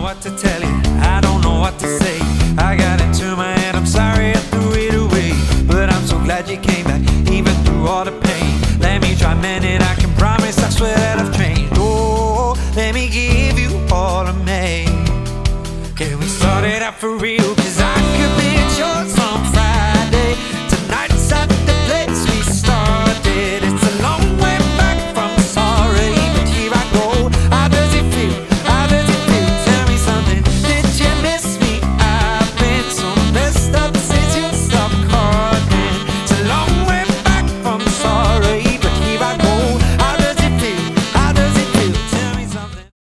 what to tell you. I don't know what to say. I got